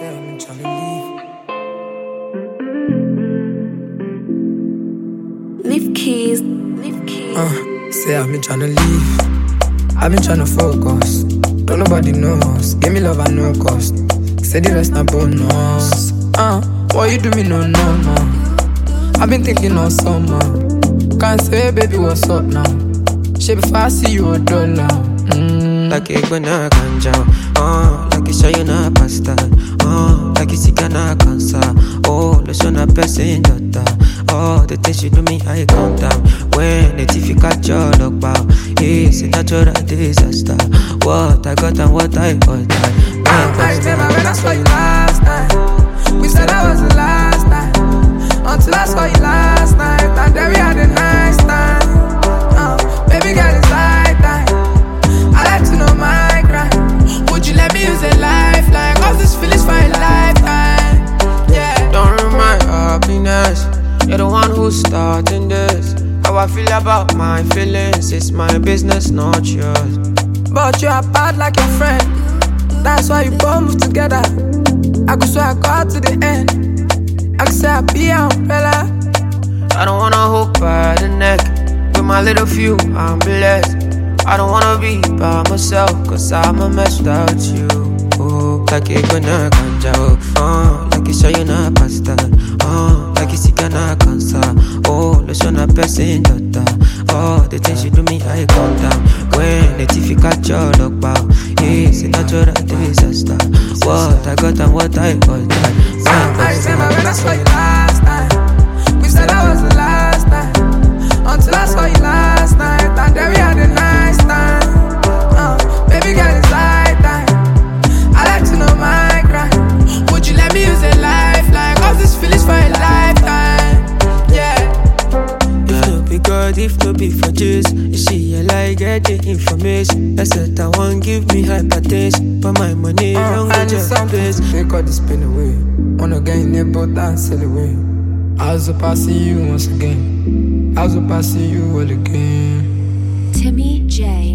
Say I've been trying to leave. Leave keys. Say I've been trying to leave. I've been trying to focus. Don't nobody knows. Give me love at no cost. Say the rest not bonus. What you do me no. I've been thinking on summer. Can't say baby what's up now. Shit before I see you a dollar. Like a gonna ganja, like a shy na pasta, like a sick na cancer. Oh, the son of person daughter. Oh, the things you do me, I count down. When the TV catch your look bow, it's a natural disaster. What I got and what I got. I remember when I saw you last night. We said that was the last time. Until I saw you last night, and then we had a nice time. Baby girl, it's like that. I like to know my grind. Would you let me use a lifeline? Cause this feeling's for a lifetime. Yeah. Don't ruin my happiness. You're the one who's starting this. How I feel about my feelings, it's my business, not yours. But you are bad like your friend. That's why you both move together. I could swear I got to the end. I could say I'll be an umbrella. I don't wanna hold by the neck. With my little few, I'm blessed. I don't wanna be by myself, cause I'm a mess without you. Oh, like a gonna ganja, like a shy na pasta, like a sick na cancer. Oh, the son of person daughter. Oh, the things you do me, I calm down. When the TV catch your look bow, it's a natural disaster. What I got and what I got. I remember when I saw you last night. We said that was the last time. Until I saw you last night, and then we had a nice time. Baby girl, it's like that. I like to know my grind. Would you let me use a lifeline? Cause this feeling's for a lifetime. Yeah. If no be God, if no be for Jesus, you see, I like get the information. I said I won't give me hypertension, but my money don't go to place. They got this spin away. Wanna get in there, but dance away. I was up, I see you once again. I was up, I see you all again. Timmy J.